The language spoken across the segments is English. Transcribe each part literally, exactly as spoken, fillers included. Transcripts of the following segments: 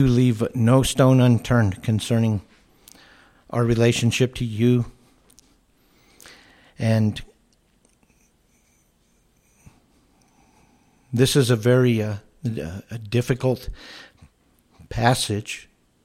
You leave no stone unturned concerning our relationship to you. And this is a very uh, a difficult passage.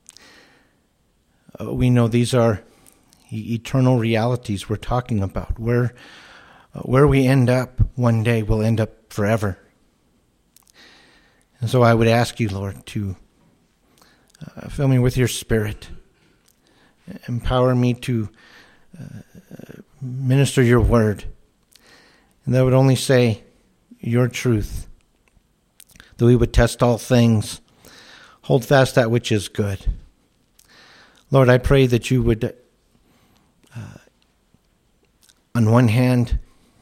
Uh, we know these are eternal realities we're talking about. Where, uh, where we end up one day will end up forever. And so I would ask you, Lord, to uh, fill me with your Spirit. Empower me to uh, minister your word. And that would only say your truth. That we would test all things. Hold fast that which is good. Lord, I pray that you would, uh, on one hand,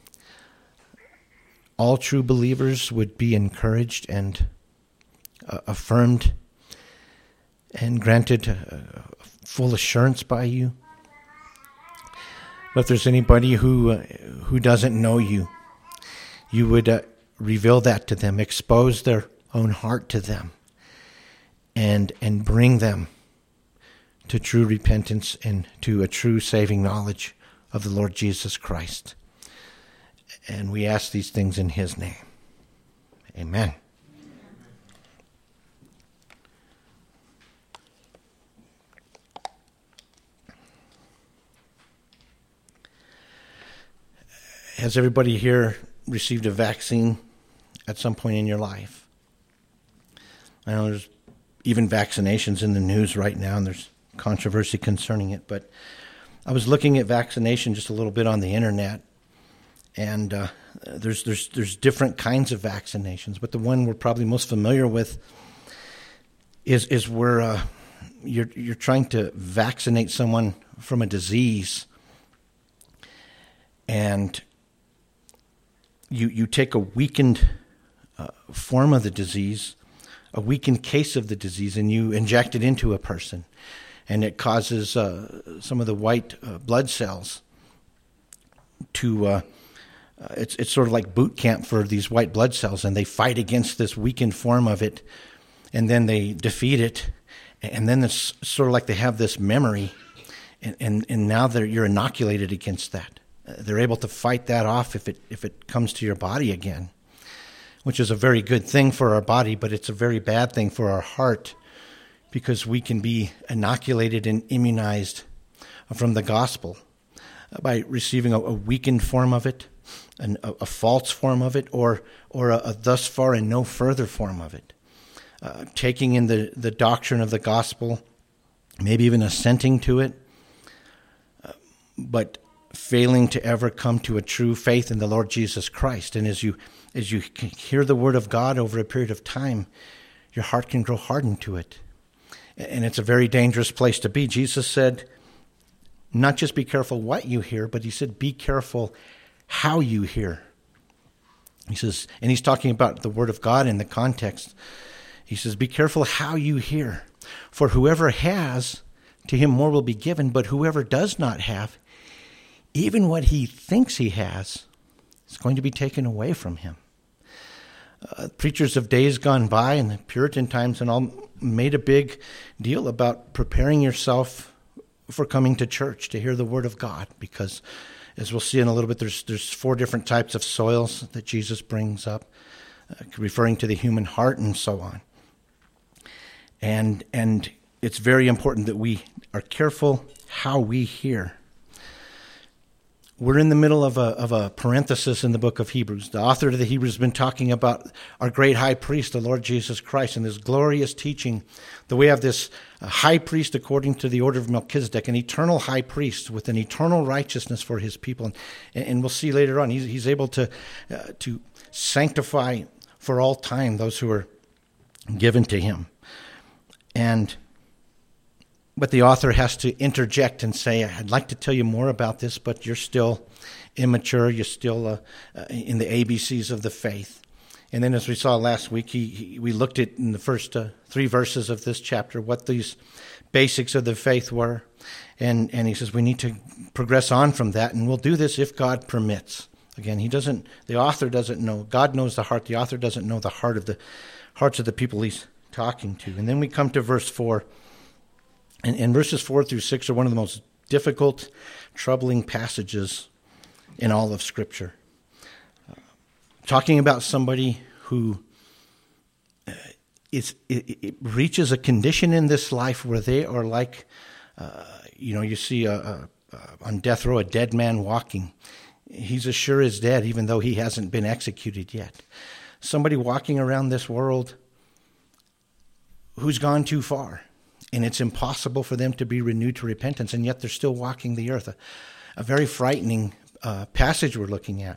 all true believers would be encouraged and uh, affirmed and granted uh, full assurance by you. But if there's anybody who uh, who doesn't know you, you would uh, reveal that to them, expose their own heart to them, and and bring them to true repentance and to a true saving knowledge of the Lord Jesus Christ. And we ask these things in his name. Amen. Has everybody here received a vaccine at some point in your life? I know there's even vaccinations in the news right now, and there's controversy concerning it. But I was looking at vaccination just a little bit on the internet, and uh, there's there's there's different kinds of vaccinations. But the one we're probably most familiar with is is where uh, you're you're trying to vaccinate someone from a disease, and You you take a weakened uh, form of the disease, a weakened case of the disease, and you inject it into a person. And it causes uh, some of the white uh, blood cells to, uh, uh, it's, it's sort of like boot camp for these white blood cells, and they fight against this weakened form of it, and then they defeat it, and then it's sort of like they have this memory, and, and, and now they're, you're inoculated against that. They're able to fight that off if it if it comes to your body again, which is a very good thing for our body, but it's a very bad thing for our heart, because we can be inoculated and immunized from the gospel by receiving a, a weakened form of it, an, a, a false form of it, or or a, a thus far and no further form of it. Uh, taking in the, the doctrine of the gospel, maybe even assenting to it, uh, but failing to ever come to a true faith in the Lord Jesus Christ. And as you as you hear the word of God over a period of time, your heart can grow hardened to it. And it's a very dangerous place to be. Jesus said, not just be careful what you hear, but he said, be careful how you hear. He says, and he's talking about the word of God in the context. He says, be careful how you hear. For whoever has, to him more will be given, but whoever does not have, even what he thinks he has is going to be taken away from him. Uh, preachers of days gone by in the Puritan times and all made a big deal about preparing yourself for coming to church to hear the word of God, because as we'll see in a little bit, there's there's four different types of soils that Jesus brings up, uh, referring to the human heart and so on. And and it's very important that we are careful how we hear. We're in the middle of a of a parenthesis in the book of Hebrews. The author of the Hebrews has been talking about our great high priest, the Lord Jesus Christ, and this glorious teaching that we have this high priest according to the order of Melchizedek, an eternal high priest with an eternal righteousness for his people. And, and we'll see later on, he's, he's able to uh, to sanctify for all time those who are given to him. And But the author has to interject and say, I'd like to tell you more about this, but you're still immature. You're still uh, uh, in the A B Cs of the faith. And then as we saw last week, he, he, we looked at in the first uh, three verses of this chapter what these basics of the faith were. And, and he says we need to progress on from that, and we'll do this if God permits. Again, he doesn't, the author doesn't know. God knows the heart. The author doesn't know the heart of the hearts of the people he's talking to? And then we come to verse four. And, and verses four through six are one of the most difficult, troubling passages in all of Scripture. Uh, talking about somebody who uh, is it, it reaches a condition in this life where they are like, uh, you know, you see a, a, a, on death row a dead man walking. He's as sure as dead, even though he hasn't been executed yet. Somebody walking around this world who's gone too far, and it's impossible for them to be renewed to repentance, and yet they're still walking the earth. A, a very frightening uh, passage we're looking at.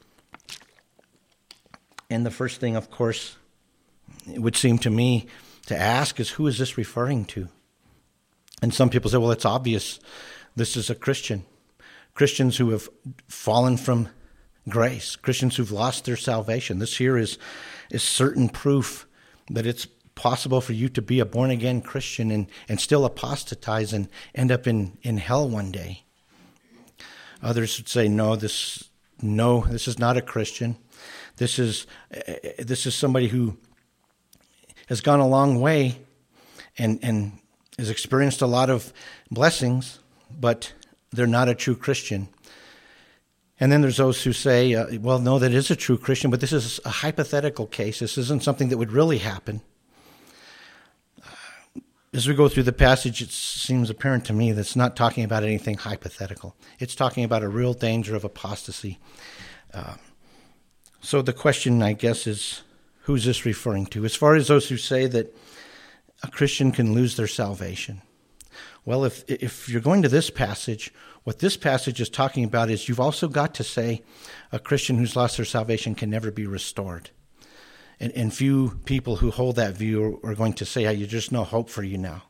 And the first thing, of course, it would seem to me to ask is, who is this referring to? And some people say, well, it's obvious. This is a Christian. Christians who have fallen from grace. Christians who've lost their salvation. This here is, is certain proof that it's possible for you to be a born-again Christian and, and still apostatize and end up in, in hell one day. Others would say, no, this no, this is not a Christian. This is this is somebody who has gone a long way and, and has experienced a lot of blessings, but they're not a true Christian. And then there's those who say, uh, well, no, that is a true Christian, but this is a hypothetical case. This isn't something that would really happen. As we go through the passage, it seems apparent to me that it's not talking about anything hypothetical. It's talking about a real danger of apostasy. Uh, so the question, I guess, is, who's this referring to? As far as those who say that a Christian can lose their salvation. Well, if if you're going to this passage, what this passage is talking about is you've also got to say a Christian who's lost their salvation can never be restored. And, and few people who hold that view are, are going to say, hey, there's just no hope for you now.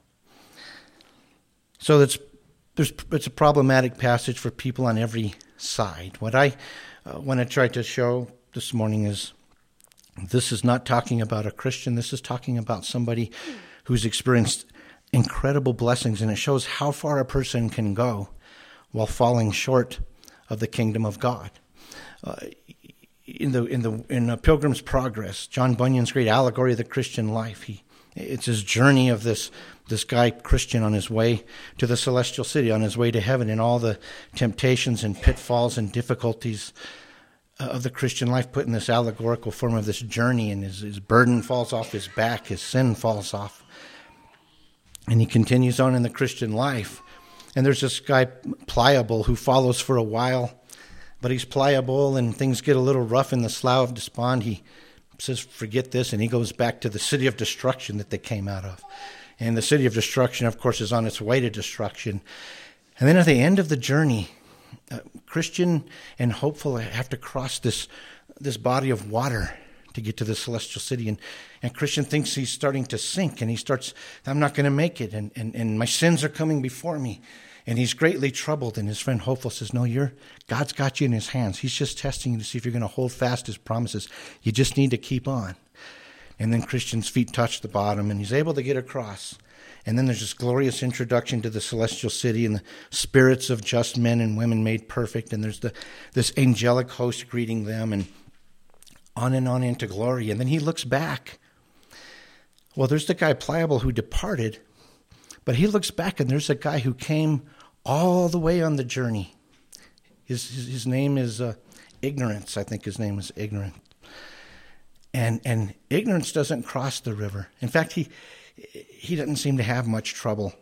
So that's, there's, it's a problematic passage for people on every side. What I uh, want to try to show this morning is this is not talking about a Christian. This is talking about somebody who's experienced incredible blessings, and it shows how far a person can go while falling short of the kingdom of God. Uh, in the in the in a Pilgrim's Progress, John Bunyan's great allegory of the Christian life, he it's his journey of this this guy Christian on his way to the celestial city, on his way to heaven, and all the temptations and pitfalls and difficulties of the Christian life put in this allegorical form of this journey, and his, his burden falls off his back, his sin falls off. And he continues on in the Christian life. And there's this guy, Pliable, who follows for a while, but he's pliable and things get a little rough in the Slough of Despond. He says, forget this, and he goes back to the city of destruction that they came out of. And the city of destruction, of course, is on its way to destruction. And then at the end of the journey, uh, Christian and hopeful have to cross this this body of water to get to the celestial city. And, and Christian thinks he's starting to sink, and he starts, I'm not going to make it, and, and, and my sins are coming before me. And he's greatly troubled, and his friend Hopeful says, no, you're, God's got you in his hands. He's just testing you to see if you're going to hold fast his promises. You just need to keep on. And then Christian's feet touch the bottom, and he's able to get across. And then there's this glorious introduction to the celestial city and the spirits of just men and women made perfect. And there's the this angelic host greeting them, and on and on into glory. And then he looks back. Well, there's the guy Pliable who departed, but he looks back, and there's a guy who came all the way on the journey. His his, his name is uh, Ignorance. I think his name is Ignorance. And and Ignorance doesn't cross the river. In fact, he he doesn't seem to have much trouble.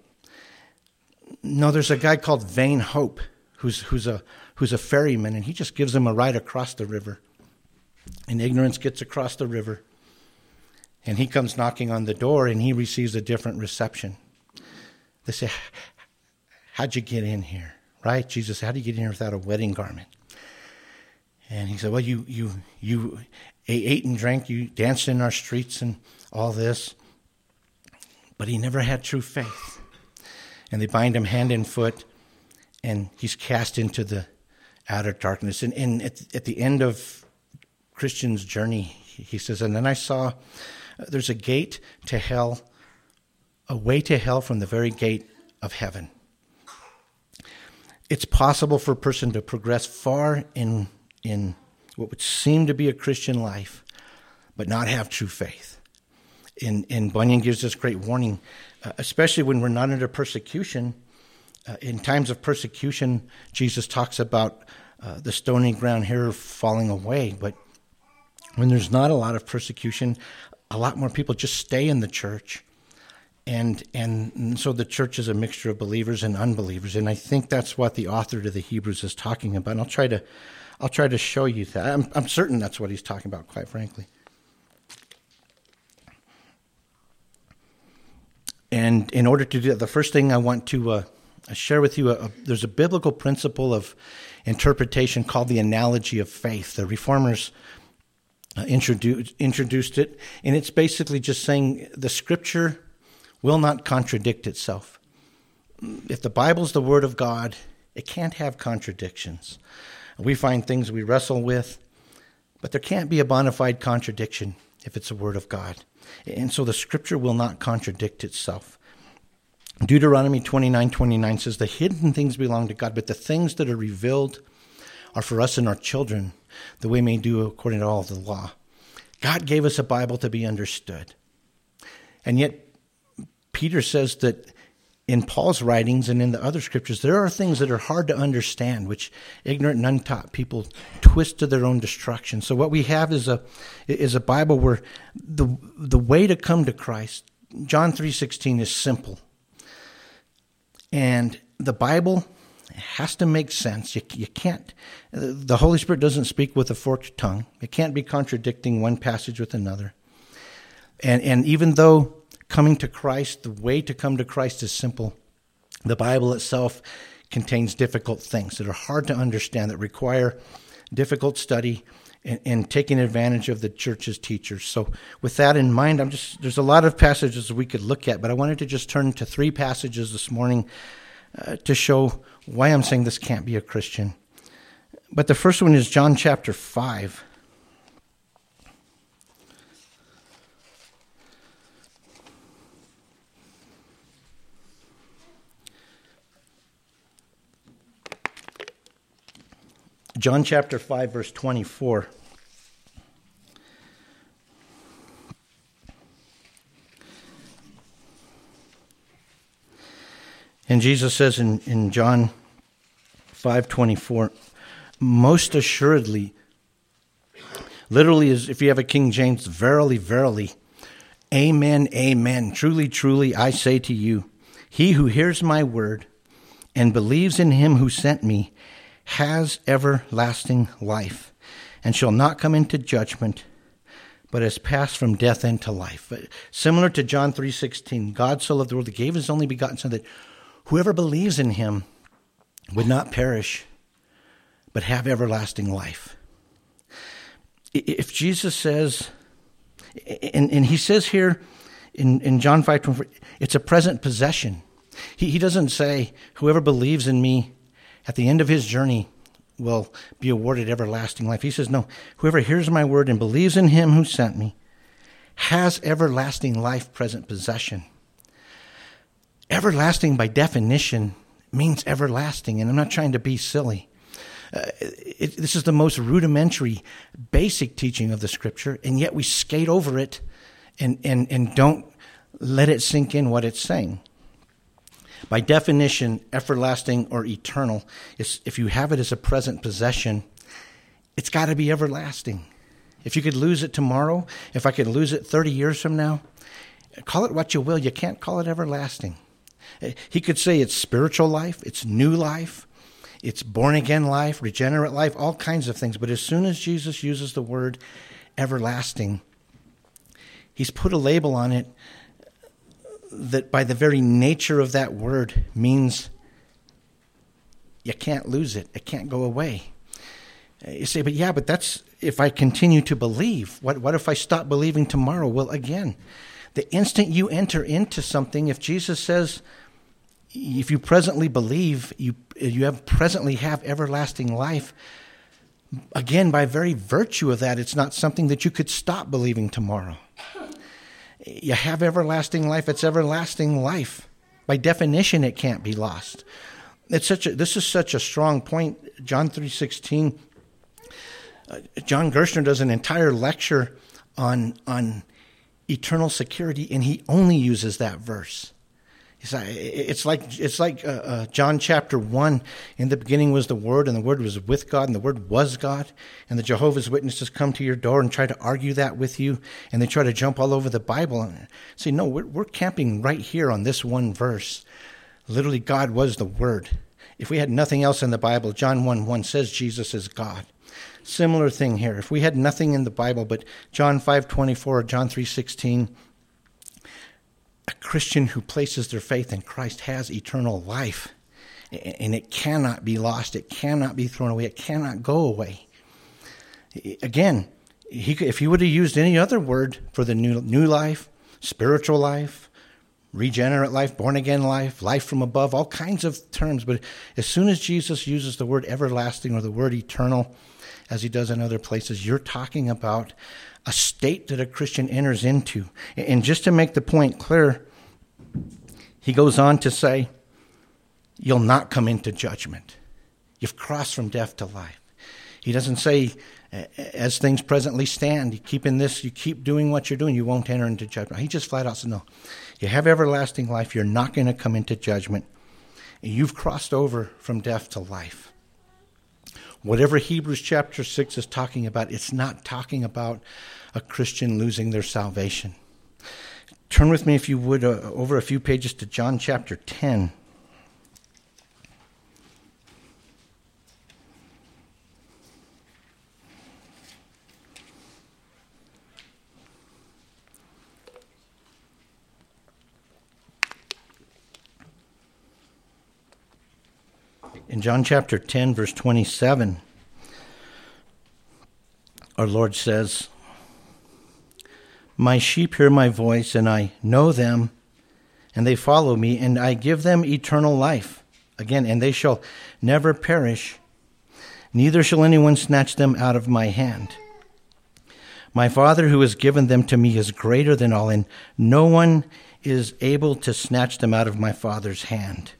No, there's a guy called Vain Hope who's who's a who's a ferryman, and he just gives him a ride across the river. And Ignorance gets across the river, and he comes knocking on the door, and he receives a different reception. They say, how'd you get in here? Right? Jesus, how did you get in here without a wedding garment? And he said, well, you you you ate and drank, you danced in our streets and all this. But he never had true faith. And they bind him hand and foot, and he's cast into the outer darkness. And, and at, at the end of Christian's journey, he says, and then I saw there's a gate to hell, a way to hell from the very gate of heaven. It's possible for a person to progress far in in what would seem to be a Christian life, but not have true faith. And, and Bunyan gives us great warning, uh, especially when we're not under persecution. Uh, in times of persecution, Jesus talks about uh, the stony ground here falling away. But when there's not a lot of persecution, a lot more people just stay in the church. And, and and so the church is a mixture of believers and unbelievers. And I think that's what the author to the Hebrews is talking about. And I'll try to I'll try to show you that. I'm, I'm certain that's what he's talking about, quite frankly. And in order to do that, the first thing I want to uh, share with you, uh, there's a biblical principle of interpretation called the analogy of faith. The Reformers uh, introduced, introduced it, and it's basically just saying the Scripture will not contradict itself. If the Bible's the Word of God, it can't have contradictions. We find things we wrestle with, but there can't be a bona fide contradiction if it's a Word of God. And so the Scripture will not contradict itself. Deuteronomy twenty-nine twenty-nine says, the hidden things belong to God, but the things that are revealed are for us and our children, that we may do according to all the law. God gave us a Bible to be understood. And yet, Peter says that in Paul's writings and in the other scriptures, there are things that are hard to understand, which ignorant and untaught people twist to their own destruction. So what we have is a is a Bible where the the way to come to Christ, John three sixteen, is simple. And the Bible has to make sense. You, you can't, the Holy Spirit doesn't speak with a forked tongue. It can't be contradicting one passage with another. And and even though coming to Christ, the way to come to Christ is simple, the Bible itself contains difficult things that are hard to understand, that require difficult study and, and taking advantage of the church's teachers. So with that in mind, I'm just there's a lot of passages we could look at, but I wanted to just turn to three passages this morning uh, to show why I'm saying this can't be a Christian. But the first one is John chapter five. John chapter five, verse twenty-four. And Jesus says in, in John five twenty-four, most assuredly, literally, is if you have a King James, verily, verily, amen, amen, truly, truly, I say to you, he who hears my word and believes in him who sent me has everlasting life, and shall not come into judgment, but has passed from death into life. Similar to John three sixteen, God so loved the world, he gave his only begotten Son, that whoever believes in him would not perish, but have everlasting life. If Jesus says, and, and he says here in, in John five twenty-four, it's a present possession. He, he doesn't say, whoever believes in me at the end of his journey will be awarded everlasting life. He says, no, whoever hears my word and believes in him who sent me has everlasting life, present possession. Everlasting, by definition, means everlasting, and I'm not trying to be silly. Uh, it, this is the most rudimentary, basic teaching of the Scripture, and yet we skate over it and, and, and don't let it sink in what it's saying. By definition, everlasting or eternal, is if you have it as a present possession, it's got to be everlasting. If you could lose it tomorrow, if I could lose it thirty years from now, call it what you will, you can't call it everlasting. He could say it's spiritual life, it's new life, it's born-again life, regenerate life, all kinds of things. But as soon as Jesus uses the word everlasting, he's put a label on it that by the very nature of that word means you can't lose it. It can't go away. You say, but yeah, but that's if I continue to believe. What, what if I stop believing tomorrow? Well, again, the instant you enter into something, if Jesus says, if you presently believe, you you have presently have everlasting life, again, by very virtue of that, it's not something that you could stop believing tomorrow. You have everlasting life. It's everlasting life. By definition, it can't be lost. It's such a, this is such a strong point. John three sixteen. Uh, John Gerstner does an entire lecture on on eternal security, and he only uses that verse. It's like it's like uh, uh, John chapter one. In the beginning was the Word, and the Word was with God, and the Word was God. And the Jehovah's Witnesses come to your door and try to argue that with you, and they try to jump all over the Bible and say, no, we're, we're camping right here on this one verse. Literally, God was the Word. If we had nothing else in the Bible, John one one says Jesus is God. Similar thing here. If we had nothing in the Bible but John five twenty-four or John three sixteen, a Christian who places their faith in Christ has eternal life, and it cannot be lost. It cannot be thrown away. It cannot go away. Again, he could, if he would have used any other word for the new new life, spiritual life, regenerate life, born again life, life from above, all kinds of terms, but as soon as Jesus uses the word everlasting or the word eternal, as he does in other places, you're talking about a state that a Christian enters into. And just to make the point clear, he goes on to say, you'll not come into judgment. You've crossed from death to life. He doesn't say, as things presently stand, you keep in this, you keep doing what you're doing, you won't enter into judgment. He just flat out says, no, you have everlasting life, you're not going to come into judgment. And you've crossed over from death to life. Whatever Hebrews chapter six is talking about, it's not talking about a Christian losing their salvation. Turn with me, if you would, uh, over a few pages to John chapter ten. In John chapter ten, verse twenty-seven, our Lord says, my sheep hear my voice, and I know them, and they follow me, and I give them eternal life. Again, and they shall never perish, neither shall anyone snatch them out of my hand. My Father who has given them to me is greater than all, and no one is able to snatch them out of my Father's hand.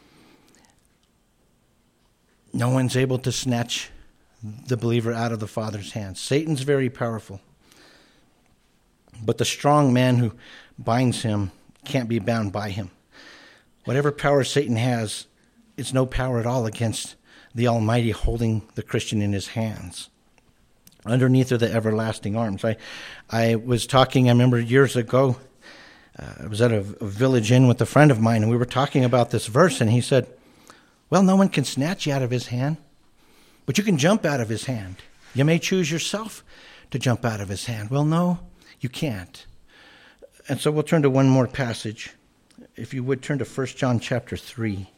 No one's able to snatch the believer out of the Father's hands. Satan's very powerful. But the strong man who binds him can't be bound by him. Whatever power Satan has, it's no power at all against the Almighty holding the Christian in his hands. Underneath are the everlasting arms. I, I was talking, I remember years ago, uh, I was at a, a village inn with a friend of mine, and we were talking about this verse, and he said, well, no one can snatch you out of his hand, but you can jump out of his hand. You may choose yourself to jump out of his hand. Well, no, you can't. And so we'll turn to one more passage. If you would, turn to First John chapter three.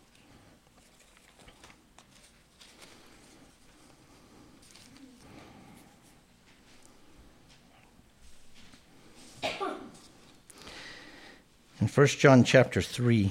In First John chapter three,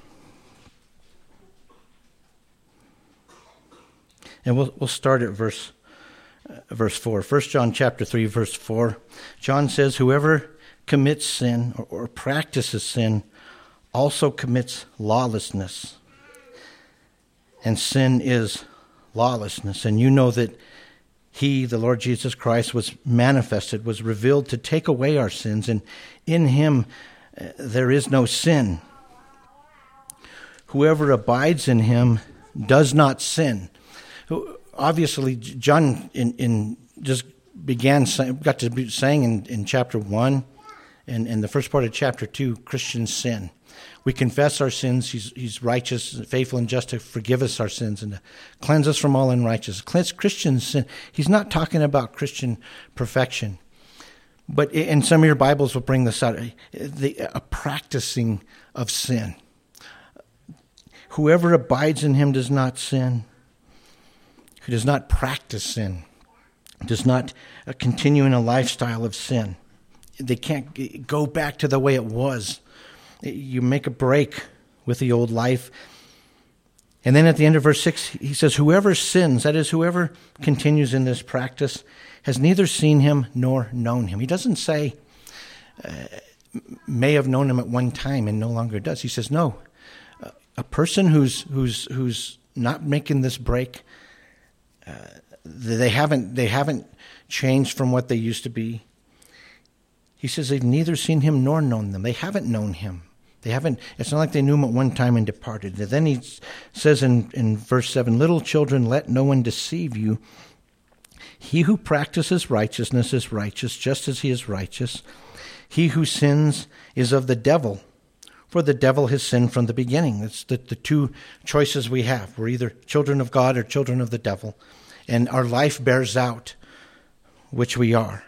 and we'll we'll start at verse uh, verse four. First John chapter three, verse four. John says, "Whoever commits sin or, or practices sin also commits lawlessness, and sin is lawlessness. And you know that He, the Lord Jesus Christ, was manifested, was revealed to take away our sins, and in Him uh, there is no sin. Whoever abides in Him does not sin." Obviously, John in, in just began got to be saying in, in chapter one and in the first part of chapter two, Christians sin. We confess our sins. He's, he's righteous, faithful, and just to forgive us our sins and to cleanse us from all unrighteousness. Christian sin. He's not talking about Christian perfection. But in some of your Bibles will bring this out, the, a practicing of sin. Whoever abides in Him does not sin. Who does not practice sin, does not uh, continue in a lifestyle of sin. They can't go back to the way it was. You make a break with the old life. And then at the end of verse six, he says, whoever sins, that is, whoever continues in this practice, has neither seen Him nor known Him. He doesn't say, uh, may have known Him at one time and no longer does. He says, no. Uh, a person who's who's who's not making this break, Uh, they haven't they haven't changed from what they used to be. He says they've neither seen him nor known them. They haven't known him. They haven't, it's not like they knew him at one time and departed. And then he says in, in verse seven, little children, let no one deceive you. He who practices righteousness is righteous, just as he is righteous. He who sins is of the devil, for the devil has sinned from the beginning. It's the, the two choices we have. We're either children of God or children of the devil. And our life bears out which we are.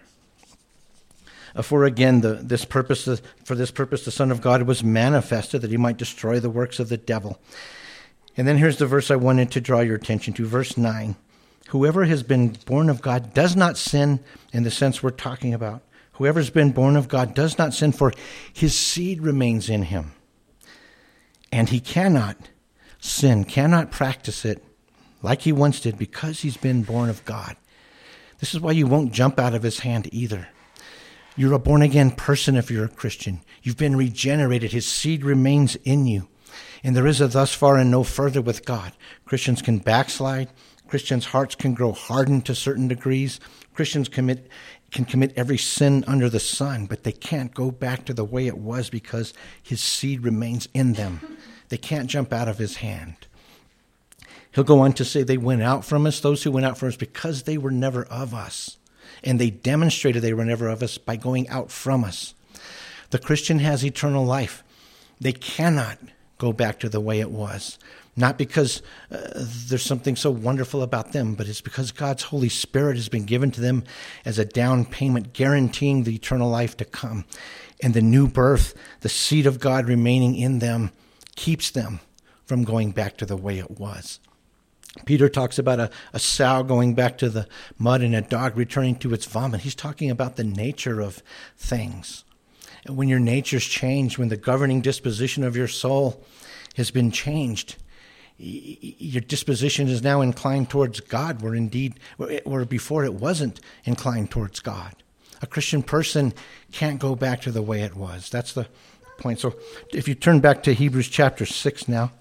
For again, the, this purpose, for this purpose, the Son of God was manifested, that he might destroy the works of the devil. And then here's the verse I wanted to draw your attention to, verse nine. Whoever has been born of God does not sin in the sense we're talking about. Whoever's been born of God does not sin, for his seed remains in him. And he cannot sin, cannot practice it like he once did, because he's been born of God. This is why you won't jump out of his hand either. You're a born-again person if you're a Christian. You've been regenerated. His seed remains in you. And there is a thus far and no further with God. Christians can backslide. Christians' hearts can grow hardened to certain degrees. Christians commit can commit every sin under the sun, but they can't go back to the way it was because his seed remains in them. They can't jump out of his hand. He'll go on to say they went out from us, those who went out from us, because they were never of us. And they demonstrated they were never of us by going out from us. The Christian has eternal life. They cannot go back to the way it was. Not because uh, there's something so wonderful about them, but it's because God's Holy Spirit has been given to them as a down payment, guaranteeing the eternal life to come. And the new birth, the seed of God remaining in them, keeps them from going back to the way it was. Peter talks about a, a sow going back to the mud and a dog returning to its vomit. He's talking about the nature of things. And when your nature's changed, when the governing disposition of your soul has been changed, y- your disposition is now inclined towards God, where indeed, where before it wasn't inclined towards God. A Christian person can't go back to the way it was. That's the point. So if you turn back to Hebrews chapter six now.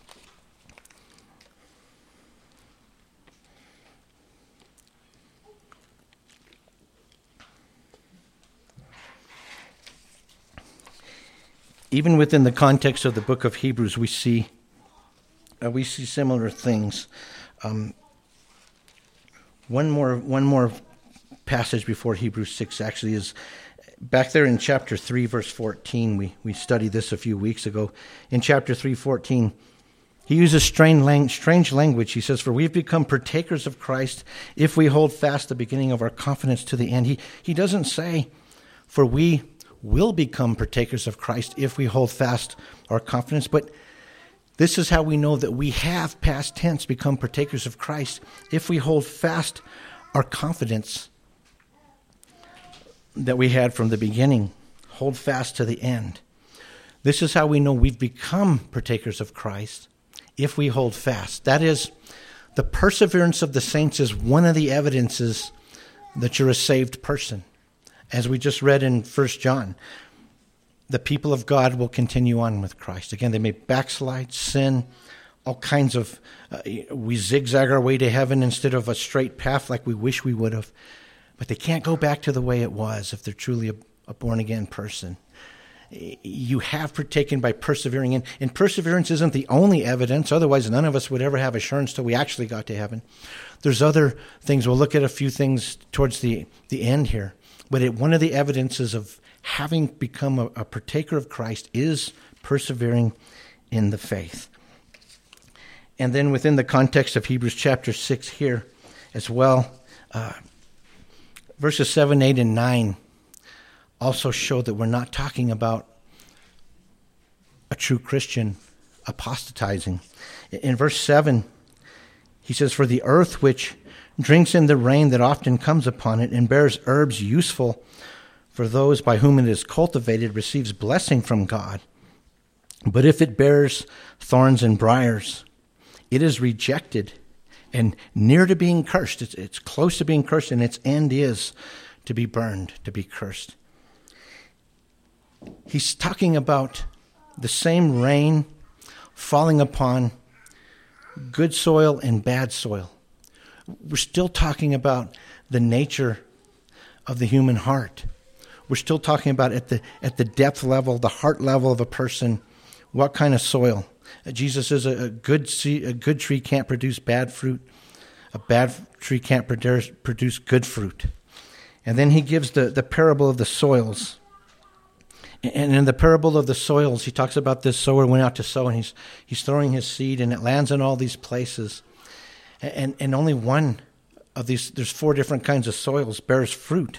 Even within the context of the book of Hebrews, we see uh, we see similar things. Um, one more one more passage before Hebrews six actually is back there in chapter three, verse fourteen. We we studied this a few weeks ago. In chapter three, fourteen, he uses strange, lang- strange language. He says, "For we've become partakers of Christ if we hold fast the beginning of our confidence to the end." He he doesn't say, "For we will become partakers of Christ if we hold fast our confidence," but this is how we know that we have, past tense, become partakers of Christ, if we hold fast our confidence that we had from the beginning. Hold fast to the end. This is how we know we've become partakers of Christ, if we hold fast. That is, the perseverance of the saints is one of the evidences that you're a saved person. As we just read in First John, the people of God will continue on with Christ. Again, they may backslide, sin, all kinds of, uh, we zigzag our way to heaven instead of a straight path like we wish we would have. But they can't go back to the way it was if they're truly a, a born-again person. You have partaken by persevering. And, and perseverance isn't the only evidence. Otherwise, none of us would ever have assurance till we actually got to heaven. There's other things. We'll look at a few things towards the, the end here. But it, one of the evidences of having become a, a partaker of Christ is persevering in the faith. And then within the context of Hebrews chapter six here as well, uh, verses seven, eight, and nine also show that we're not talking about a true Christian apostatizing. In verse seven, he says, "For the earth which drinks in the rain that often comes upon it, and bears herbs useful for those by whom it is cultivated, receives blessing from God. But if it bears thorns and briars, it is rejected and near to being cursed." It's, it's close to being cursed, and its end is to be burned, to be cursed. He's talking about the same rain falling upon good soil and bad soil. We're still talking about the nature of the human heart. we're still talking about at the at the depth level, the heart level of a person, what kind of soil. Uh, Jesus says a, a good seed, a good tree can't produce bad fruit. A bad tree can't produce, produce good fruit. And then he gives the, the parable of the soils. And in the parable of the soils, he talks about this sower went out to sow, and he's he's throwing his seed, and it lands in all these places. And and only one of these, there's four different kinds of soils, bears fruit.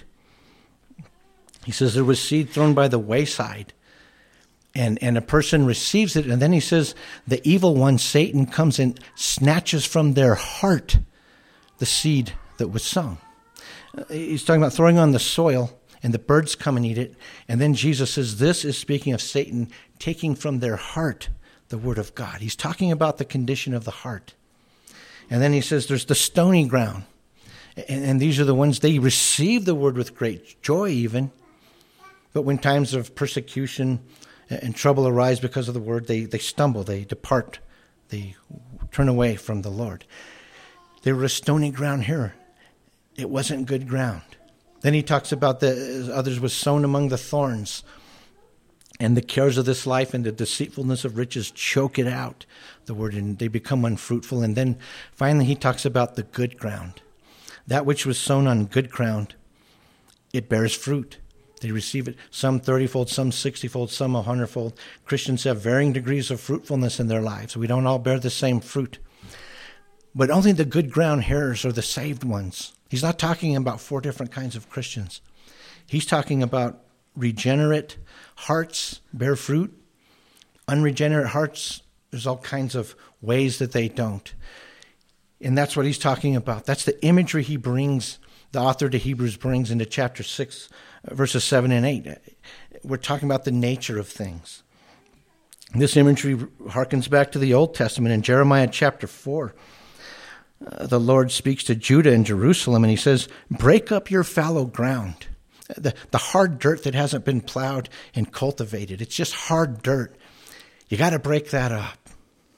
He says there was seed thrown by the wayside, and, and a person receives it, and then he says the evil one, Satan, comes and snatches from their heart the seed that was sown. He's talking about throwing on the soil, and the birds come and eat it. And then Jesus says this is speaking of Satan taking from their heart the word of God. He's talking about the condition of the heart. And then he says there's the stony ground. And, and these are the ones, they receive the word with great joy even. But when times of persecution and trouble arise because of the word, they, they stumble, they depart, they turn away from the Lord. They were a stony ground here. It wasn't good ground. Then he talks about the others was sown among the thorns, and the cares of this life and the deceitfulness of riches choke it out, the word, and they become unfruitful. And then finally he talks about the good ground. That which was sown on good ground, it bears fruit. They receive it, some thirty-fold, some sixty-fold, some a hundred-fold. Christians have varying degrees of fruitfulness in their lives. We don't all bear the same fruit. But only the good ground hearers are the saved ones. He's not talking about four different kinds of Christians. He's talking about regenerate hearts bear fruit. Unregenerate hearts, there's all kinds of ways that they don't. And that's what he's talking about. That's the imagery he brings, the author to Hebrews brings into chapter six, verses seven and eight. We're talking about the nature of things. This imagery harkens back to the Old Testament in Jeremiah chapter four. Uh, the Lord speaks to Judah and Jerusalem, and he says, break up your fallow ground, the, the hard dirt that hasn't been plowed and cultivated. It's just hard dirt. You got to break that up.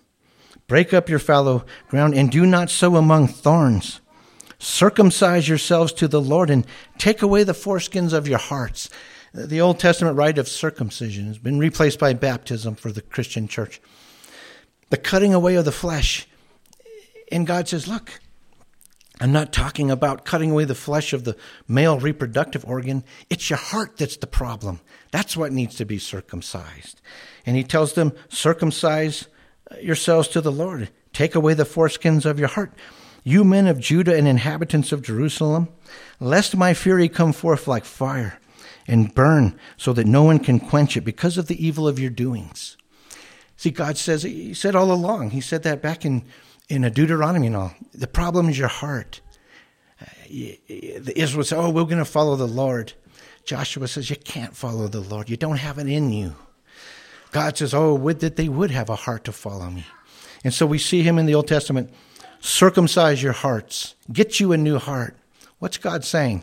Break up your fallow ground, and do not sow among thorns. Circumcise yourselves to the Lord, and take away the foreskins of your hearts. The Old Testament rite of circumcision has been replaced by baptism for the Christian church. The cutting away of the flesh. And God says, look, I'm not talking about cutting away the flesh of the male reproductive organ. It's your heart that's the problem. That's what needs to be circumcised. And he tells them, circumcise yourselves to the Lord. Take away the foreskins of your heart. You men of Judah and inhabitants of Jerusalem, lest my fury come forth like fire and burn so that no one can quench it because of the evil of your doings. See, God says, he said all along, he said that back in In a Deuteronomy and all, the problem is your heart. Uh, the Israel said, oh, we're going to follow the Lord. Joshua says, you can't follow the Lord. You don't have it in you. God says, oh, would that they would have a heart to follow me. And so we see him in the Old Testament, circumcise your hearts, get you a new heart. What's God saying?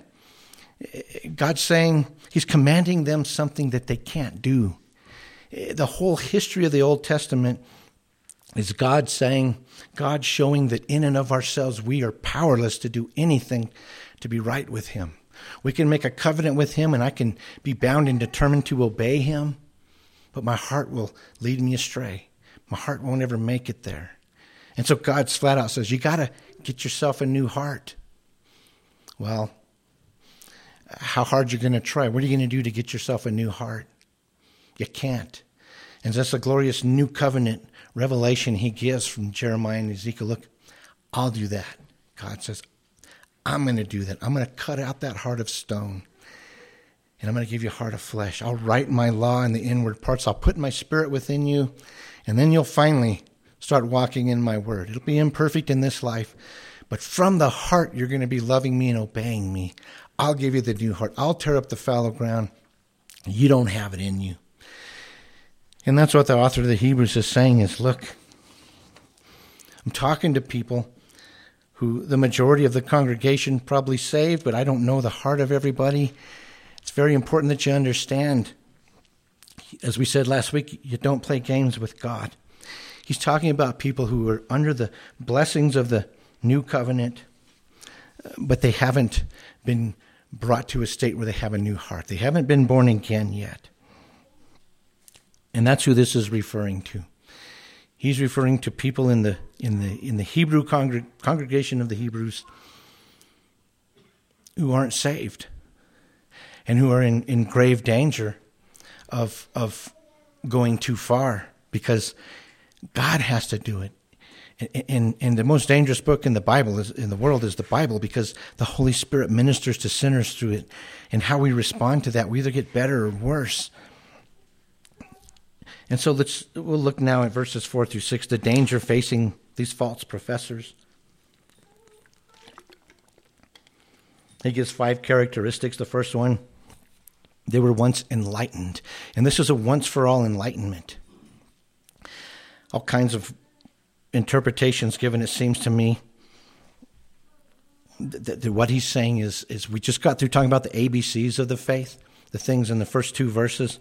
God's saying, he's commanding them something that they can't do. The whole history of the Old Testament is God saying, God showing that in and of ourselves we are powerless to do anything to be right with him. We can make a covenant with him, and I can be bound and determined to obey him, but my heart will lead me astray. My heart won't ever make it there. And so God flat out says, you got to get yourself a new heart. Well, how hard you're going to try? What are you going to do to get yourself a new heart? You can't. And that's a glorious new covenant revelation he gives from Jeremiah and Ezekiel. Look, I'll do that. God says, I'm going to do that. I'm going to cut out that heart of stone, and I'm going to give you a heart of flesh. I'll write my law in the inward parts. I'll put my spirit within you, and then you'll finally start walking in my word. It'll be imperfect in this life, but from the heart, you're going to be loving me and obeying me. I'll give you the new heart. I'll tear up the fallow ground. You don't have it in you. And that's what the author of the Hebrews is saying is, look, I'm talking to people who the majority of the congregation probably saved, but I don't know the heart of everybody. It's very important that you understand, as we said last week, you don't play games with God. He's talking about people who are under the blessings of the new covenant, but they haven't been brought to a state where they have a new heart. They haven't been born again yet. And that's who this is referring to. He's referring to people in the in the in the Hebrew congreg- congregation of the Hebrews who aren't saved and who are in, in grave danger of of going too far, because God has to do it. And, and, and the most dangerous book in the Bible is in the world is the Bible, because the Holy Spirit ministers to sinners through it, and how we respond to that, we either get better or worse. And so let's we'll look now at verses four through six, the danger facing these false professors. He gives five characteristics. The first one, they were once enlightened. And this is a once-for-all enlightenment. All kinds of interpretations given, it seems to me. That what he's saying is, is we just got through talking about the A B Cs of the faith, the things in the first two verses.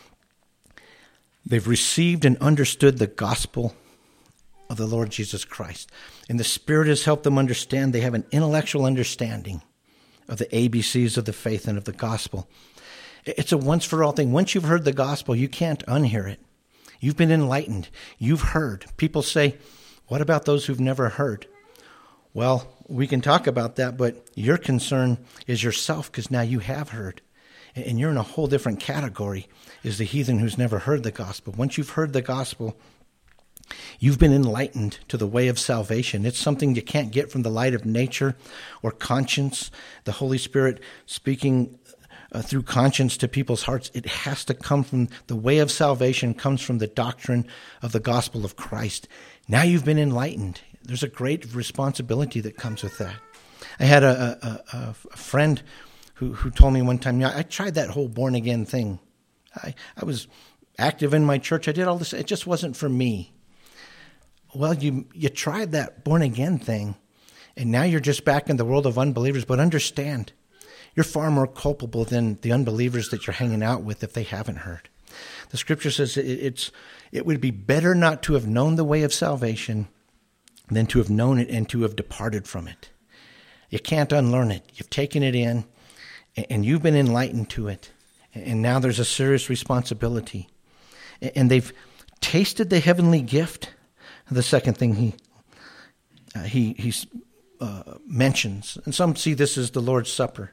They've received and understood the gospel of the Lord Jesus Christ. And the Spirit has helped them understand. They have an intellectual understanding of the A B Cs of the faith and of the gospel. It's a once-for-all thing. Once you've heard the gospel, you can't unhear it. You've been enlightened. You've heard. People say, what about those who've never heard? Well, we can talk about that, but your concern is yourself, because now you have heard. And you're in a whole different category, is the heathen who's never heard the gospel. Once you've heard the gospel, you've been enlightened to the way of salvation. It's something you can't get from the light of nature or conscience. The Holy Spirit speaking uh, through conscience to people's hearts. It has to come from the way of salvation, comes from the doctrine of the gospel of Christ. Now you've been enlightened. There's a great responsibility that comes with that. I had a, a, a, a friend who, who told me one time, yeah, I tried that whole born again thing. I, I was active in my church. I did all this. It just wasn't for me. Well, you you tried that born again thing, and now you're just back in the world of unbelievers. But understand, you're far more culpable than the unbelievers that you're hanging out with if they haven't heard. The Scripture says it, it's it would be better not to have known the way of salvation than to have known it and to have departed from it. You can't unlearn it. You've taken it in, and you've been enlightened to it. And now there's a serious responsibility. And they've tasted the heavenly gift. The second thing he uh, he he uh, mentions, and some see this as the Lord's Supper.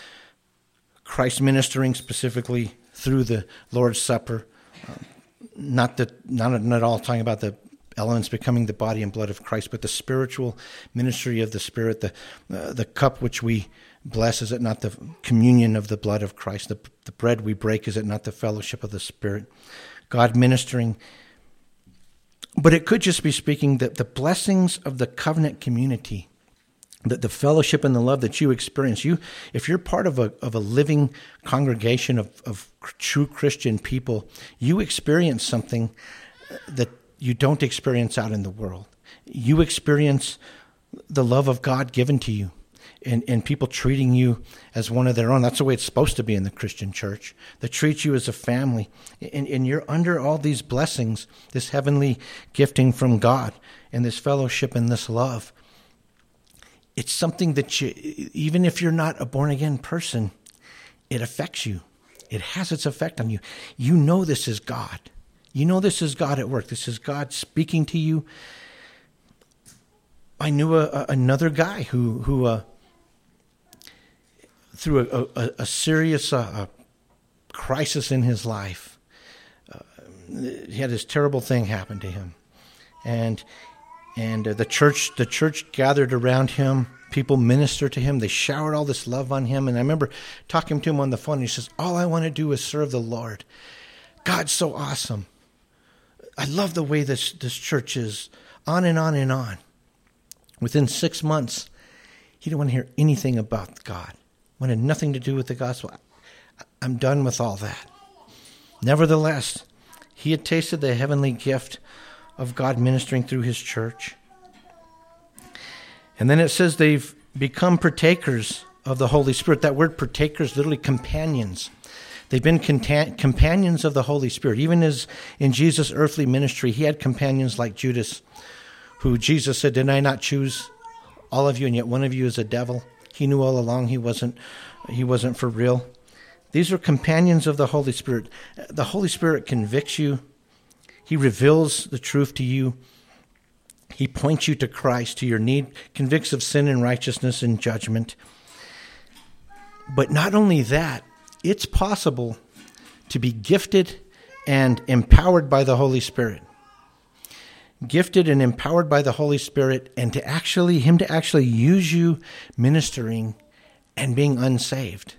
Christ ministering specifically through the Lord's Supper, uh, not that not not at all talking about the elements becoming the body and blood of Christ, but the spiritual ministry of the Spirit, the uh, the cup which we bless, is it not the communion of the blood of Christ? The, the bread we break, is it not the fellowship of the Spirit? God ministering. But it could just be speaking that the blessings of the covenant community, that the fellowship and the love that you experience, you, if you're part of a of a living congregation of, of true Christian people, you experience something that you don't experience out in the world. You experience the love of God given to you, and, and people treating you as one of their own. That's the way it's supposed to be in the Christian church. They treat you as a family, and, and you're under all these blessings, this heavenly gifting from God, and this fellowship and this love. It's something that you, even if you're not a born-again person, it affects you. It has its effect on you. You know this is God. You know this is God at work. This is God speaking to you. I knew a, a, another guy who, who uh, through a, a, a serious uh, a crisis in his life, uh, he had this terrible thing happen to him, and and uh, the church the church gathered around him. People ministered to him. They showered all this love on him. And I remember talking to him on the phone. And he says, "All I want to do is serve the Lord. God's so awesome. I love the way this this church is." On and on and on. Within six months, he didn't want to hear anything about God. Wanted nothing to do with the gospel. I'm done with all that. Nevertheless, he had tasted the heavenly gift of God ministering through his church. And then it says they've become partakers of the Holy Spirit. That word partakers, literally companions. They've been contan- companions of the Holy Spirit. Even as in Jesus' earthly ministry, he had companions like Judas, who Jesus said, "Did I not choose all of you, and yet one of you is a devil?" He knew all along he wasn't he wasn't for real. These are companions of the Holy Spirit. The Holy Spirit convicts you. He reveals the truth to you. He points you to Christ, to your need, convicts of sin and righteousness and judgment. But not only that, it's possible to be gifted and empowered by the Holy Spirit. Gifted and empowered by the Holy Spirit, and to actually, him to actually use you ministering and being unsaved.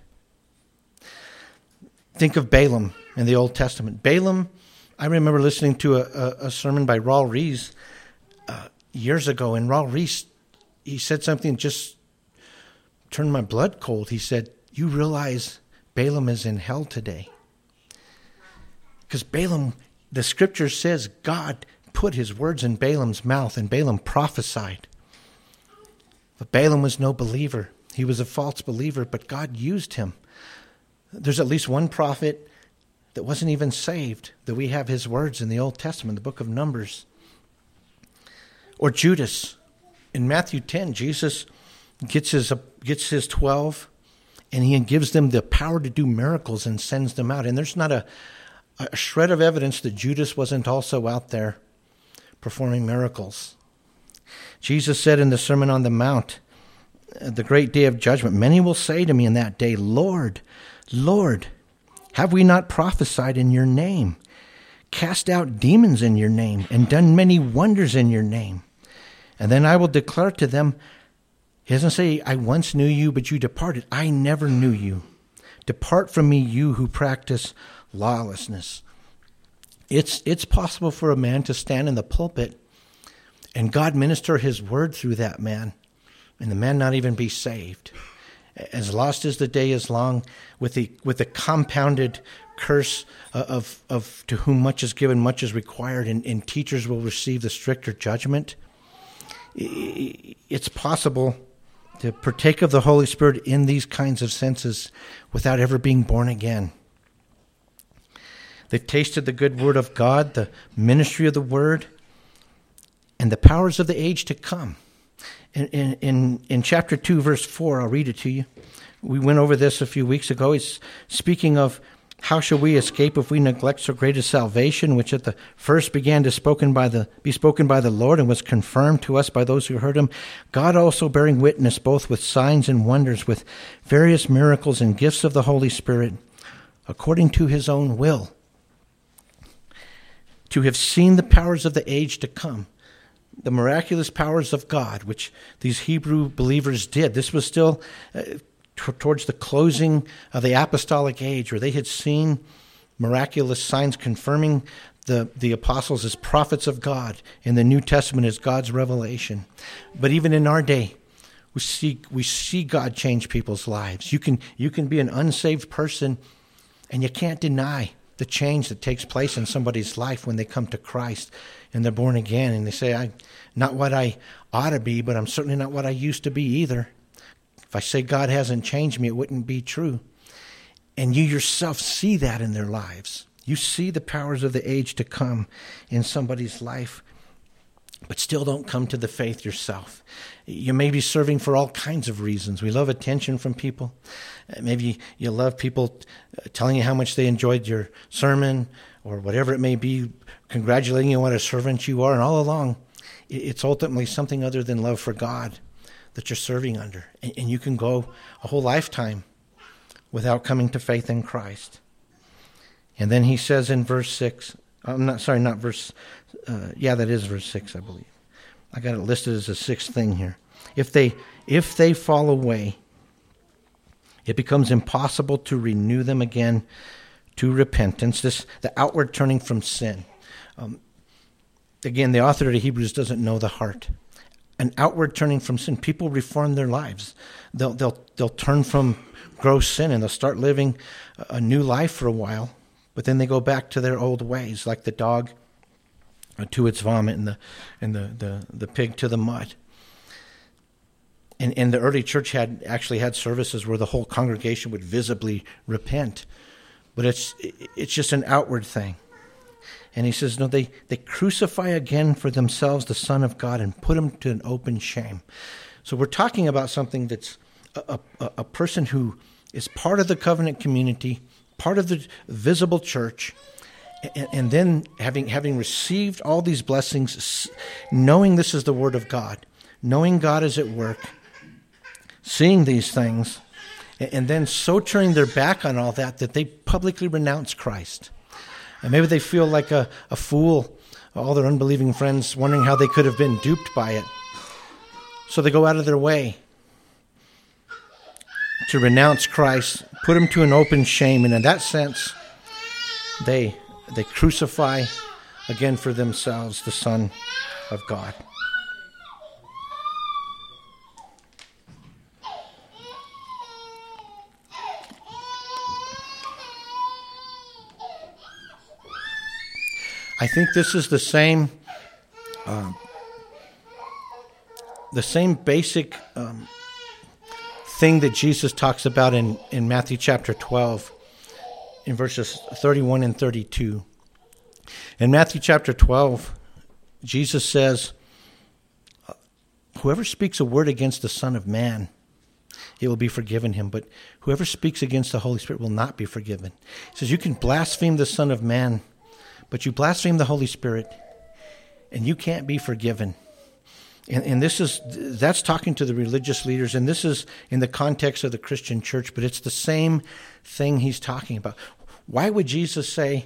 Think of Balaam in the Old Testament. Balaam, I remember listening to a, a, a sermon by Raul Rees uh, years ago, and Raul Rees, he said something that just turned my blood cold. He said, you realize Balaam is in hell today. Because Balaam, the scripture says God put his words in Balaam's mouth, and Balaam prophesied. But Balaam was no believer. He was a false believer, but God used him. There's at least one prophet that wasn't even saved, that we have his words in the Old Testament, the book of Numbers. Or Judas. In Matthew ten, Jesus gets his, gets his twelve, and he gives them the power to do miracles and sends them out. And there's not a, a shred of evidence that Judas wasn't also out there performing miracles. Jesus said in the Sermon on the Mount, the great day of judgment, many will say to me in that day, Lord, Lord, have we not prophesied in your name, cast out demons in your name, and done many wonders in your name? And then I will declare to them, he doesn't say, I once knew you, but you departed. I never knew you. Depart from me, you who practice lawlessness. It's it's possible for a man to stand in the pulpit and God minister his word through that man, and the man not even be saved. As lost as the day is long, with the with the compounded curse of of to whom much is given, much is required, and, and teachers will receive the stricter judgment. It's possible to partake of the Holy Spirit in these kinds of senses without ever being born again. They've tasted the good word of God, the ministry of the word, and the powers of the age to come. In, in, in, in chapter two, verse four, I'll read it to you. We went over this a few weeks ago. It's speaking of how shall we escape if we neglect so great a salvation, which at the first began to spoken by the, be spoken by the Lord and was confirmed to us by those who heard him. God also bearing witness both with signs and wonders, with various miracles and gifts of the Holy Spirit, according to his own will, to have seen the powers of the age to come, the miraculous powers of God, which these Hebrew believers did. This was still uh, t- towards the closing of the apostolic age, where they had seen miraculous signs confirming the, the apostles as prophets of God, in the New Testament as God's revelation. But even in our day, we see we see God change people's lives. You can you can be an unsaved person, and you can't deny the change that takes place in somebody's life when they come to Christ and they're born again, and they say, I'm not what I ought to be, but I'm certainly not what I used to be either. If I say God hasn't changed me, it wouldn't be true. And you yourself see that in their lives. You see the powers of the age to come in somebody's life, but still don't come to the faith yourself. You may be serving for all kinds of reasons. We love attention from people. Maybe you love people telling you how much they enjoyed your sermon, or whatever it may be, congratulating you on what a servant you are. And all along, it's ultimately something other than love for God that you're serving under. And you can go a whole lifetime without coming to faith in Christ. And then he says in verse six, I'm not sorry, not verse, uh, yeah, that is verse six, I believe. I got it listed as a sixth thing here. If they if they fall away, it becomes impossible to renew them again to repentance. This the outward turning from sin. Um, again, the author of the Hebrews doesn't know the heart. An outward turning from sin. People reform their lives. They'll they'll they'll turn from gross sin and they'll start living a new life for a while, but then they go back to their old ways, like the dog to its vomit and the and the, the, the pig to the mud. And, and the early church had actually had services where the whole congregation would visibly repent. But it's it's just an outward thing. And he says, no, they, they crucify again for themselves the Son of God and put him to an open shame. So we're talking about something that's a, a, a person who is part of the covenant community, part of the visible church, and, and then having having received all these blessings, knowing this is the Word of God, knowing God is at work, seeing these things, and then so turning their back on all that that they publicly renounce Christ. And maybe they feel like a, a fool, all their unbelieving friends wondering how they could have been duped by it. So they go out of their way to renounce Christ, put him to an open shame, and in that sense, they they crucify again for themselves the Son of God. I think this is the same, uh, the same basic um, thing that Jesus talks about in, in Matthew chapter twelve, in verses thirty-one and thirty-two. In Matthew chapter twelve, Jesus says, "Whoever speaks a word against the Son of Man, it will be forgiven him, but whoever speaks against the Holy Spirit will not be forgiven." He says, you can blaspheme the Son of Man, but you blaspheme the Holy Spirit, and you can't be forgiven. And, and this is, that's talking to the religious leaders, and this is in the context of the Christian church, but it's the same thing he's talking about. Why would Jesus say,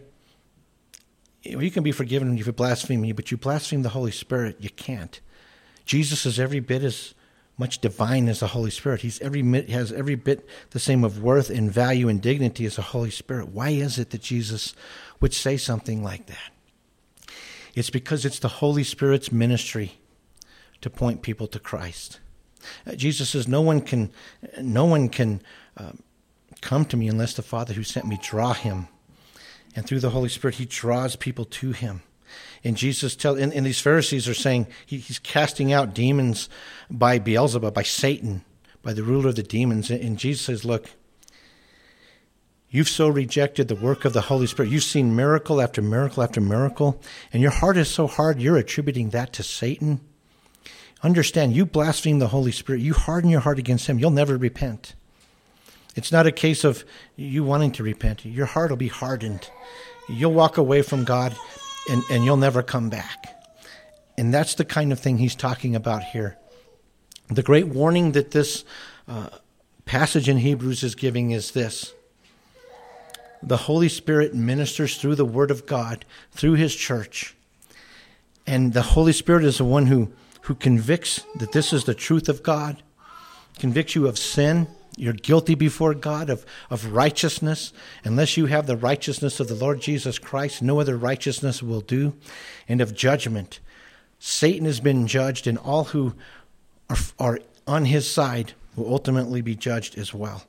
you can be forgiven if you blaspheme me, but you blaspheme the Holy Spirit? You can't. Jesus is every bit as much divine as the Holy Spirit. He's every has every bit the same of worth and value and dignity as the Holy Spirit. Why is it that Jesus would say something like that? It's because it's the Holy Spirit's ministry to point people to Christ. Uh, Jesus says, "No one can, no one can um, come to me unless the Father who sent me draw him." And through the Holy Spirit, he draws people to him. And Jesus tell, and, and these Pharisees are saying he, he's casting out demons by Beelzebub, by Satan, by the ruler of the demons. And, and Jesus says, look, you've so rejected the work of the Holy Spirit. You've seen miracle after miracle after miracle, and your heart is so hard, you're attributing that to Satan. Understand, you blaspheme the Holy Spirit. You harden your heart against him. You'll never repent. It's not a case of you wanting to repent. Your heart will be hardened. You'll walk away from God, and, and you'll never come back. And that's the kind of thing he's talking about here. The great warning that this uh, passage in Hebrews is giving is this. The Holy Spirit ministers through the Word of God, through his church. And the Holy Spirit is the one who, who convicts that this is the truth of God, convicts you of sin. You're guilty before God, of, of righteousness. Unless you have the righteousness of the Lord Jesus Christ, no other righteousness will do. And of judgment. Satan has been judged, and all who are, are on his side will ultimately be judged as well.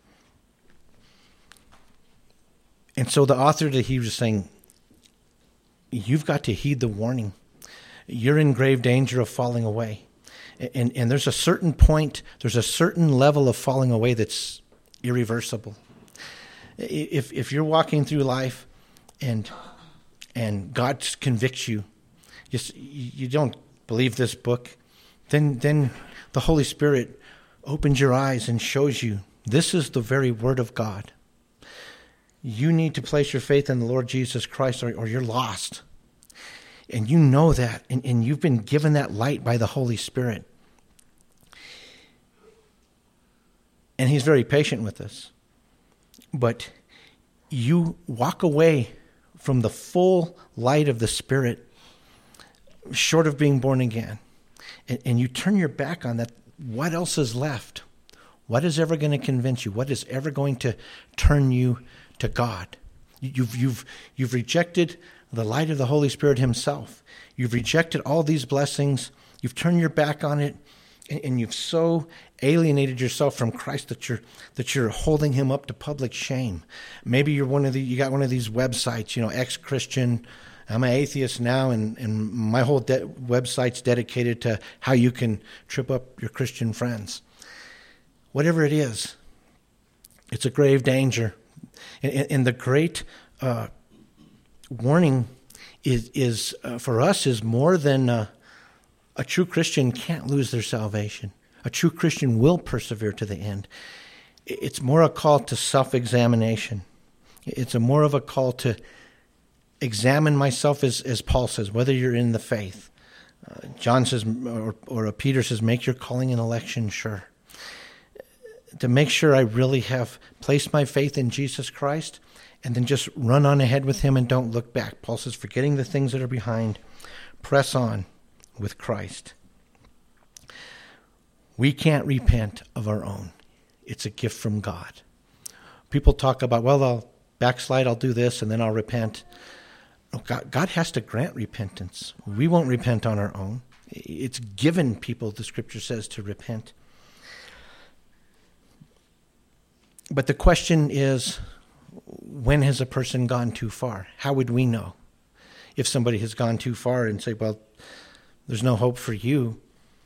And so the author of Hebrews is saying, you've got to heed the warning. You're in grave danger of falling away. And, and there's a certain point, there's a certain level of falling away that's irreversible. If if you're walking through life and and God convicts you, you, you don't believe this book, then then the Holy Spirit opens your eyes and shows you this is the very Word of God. You need to place your faith in the Lord Jesus Christ, or, or you're lost. And you know that, and, and you've been given that light by the Holy Spirit. And he's very patient with us. But you walk away from the full light of the Spirit, short of being born again, and, and you turn your back on that. What else is left? What is ever going to convince you? What is ever going to turn you to God? You've you've you've rejected the light of the Holy Spirit himself. You've rejected all these blessings. You've turned your back on it, and, and you've so alienated yourself from Christ that you're that you're holding him up to public shame. Maybe you're one of the you got one of these websites, you know, ex-Christian. I'm an atheist now, and, and my whole de- website's dedicated to how you can trip up your Christian friends. Whatever it is, it's a grave danger. And, and the great uh, warning is, is uh, for us is more than uh, a true Christian can't lose their salvation. A true Christian will persevere to the end. It's more a call to self-examination. It's a more of a call to examine myself, as, as Paul says, whether you're in the faith. Uh, John says, or, or Peter says, make your calling and election sure. To make sure I really have placed my faith in Jesus Christ, and then just run on ahead with him and don't look back. Paul says, forgetting the things that are behind, press on with Christ. We can't repent of our own. It's a gift from God. People talk about, well, I'll backslide, I'll do this, and then I'll repent. God, God has to grant repentance. We won't repent on our own. It's given people, the scripture says, to repent. But the question is, when has a person gone too far? How would we know if somebody has gone too far and say, well, there's no hope for you?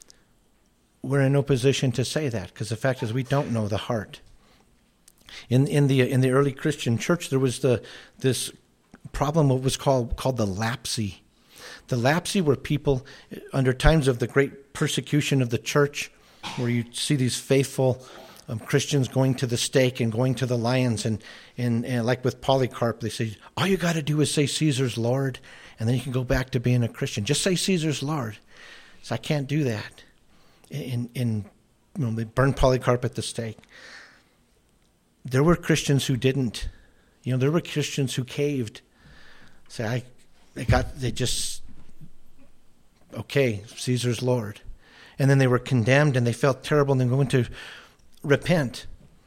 We're in no position to say that, because the fact is we don't know the heart. In in the in the early Christian church, there was the this problem what was called called the lapsy. The lapsy were people under times of the great persecution of the church, where you see these faithful um, Christians going to the stake and going to the lions, and, and and like with Polycarp, they say, all you got to do is say Caesar's Lord, and then you can go back to being a Christian. Just say Caesar's Lord. So I can't do that. In in you know, they burned Polycarp at the stake. There were Christians who didn't. You know, there were Christians who caved. Say, I, they got, they just, okay, Caesar's Lord. And then they were condemned and they felt terrible and they went to repent.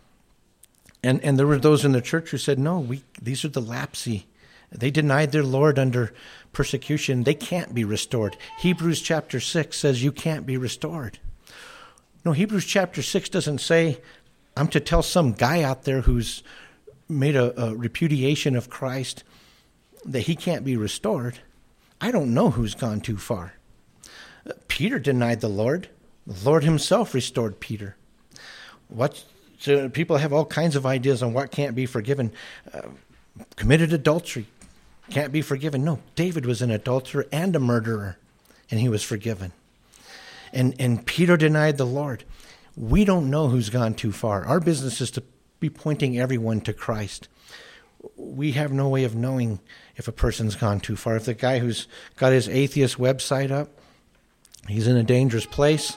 And and there were those in the church who said, no, we these are the lapsy. They denied their Lord under persecution. They can't be restored. Hebrews chapter six says you can't be restored. No, Hebrews chapter six doesn't say I'm to tell some guy out there who's made a, a repudiation of Christ that he can't be restored. I don't know who's gone too far. Peter denied the Lord. The Lord himself restored Peter. What? So people have all kinds of ideas on what can't be forgiven. Uh, committed adultery can't be forgiven. No, David was an adulterer and a murderer, and he was forgiven. And and Peter denied the Lord. We don't know who's gone too far. Our business is to be pointing everyone to Christ. We have no way of knowing if a person's gone too far. If the guy who's got his atheist website up, he's in a dangerous place.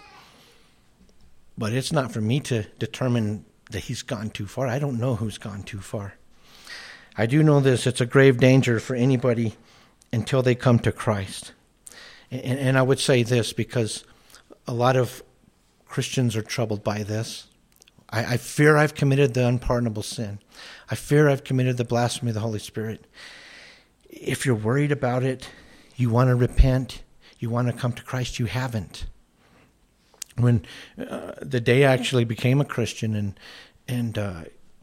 But it's not for me to determine that he's gone too far. I don't know who's gone too far. I do know this. It's a grave danger for anybody until they come to Christ. And, and I would say this because a lot of Christians are troubled by this. I, I fear I've committed the unpardonable sin. I fear I've committed the blasphemy of the Holy Spirit. If you're worried about it, you want to repent, you want to come to Christ, you haven't. When uh, the day I actually became a Christian and and uh,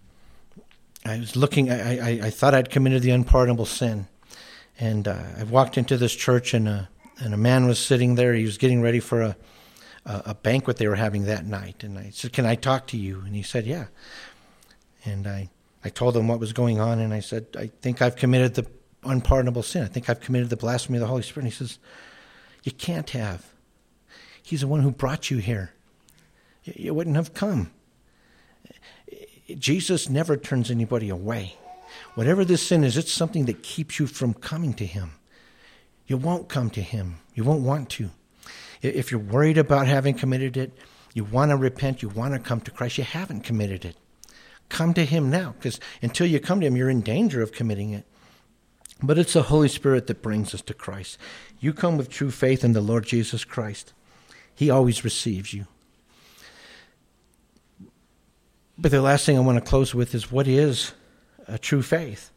I was looking, I, I, I thought I'd committed the unpardonable sin. And uh, I walked into this church and a, and a man was sitting there. He was getting ready for a, a, a banquet they were having that night. And I said, can I talk to you? And he said, yeah. And I, I told him what was going on. And I said, I think I've committed the unpardonable sin. I think I've committed the blasphemy of the Holy Spirit. And he says, you can't have. He's the one who brought you here. You wouldn't have come. Jesus never turns anybody away. Whatever this sin is, it's something that keeps you from coming to him. You won't come to him. You won't want to. If you're worried about having committed it, you want to repent, you want to come to Christ, you haven't committed it. Come to him now, because until you come to him, you're in danger of committing it. But it's the Holy Spirit that brings us to Christ. You come with true faith in the Lord Jesus Christ. He always receives you. But the last thing I want to close with is, what is a true faith?